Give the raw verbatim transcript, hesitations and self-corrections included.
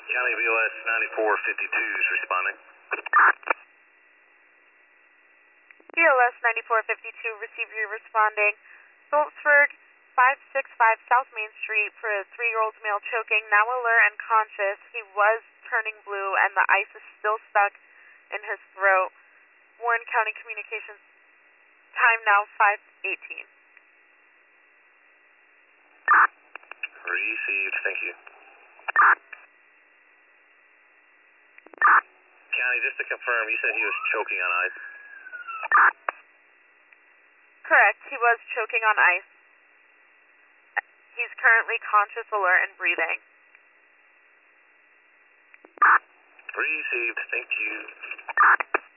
County B O S ninety-four fifty-two is responding. B O S ninety-four fifty-two, receiver responding. Phillipsburg, five sixty-five South Main Street for a three-year-old male choking, now alert and conscious. He was turning blue and the ice is still stuck in his throat. Warren County Communications, time now five eighteen. Received, thank you. County, just to confirm, you said he was choking on ice? Correct, he was choking on ice. He's currently conscious, alert, and breathing. Received, thank you.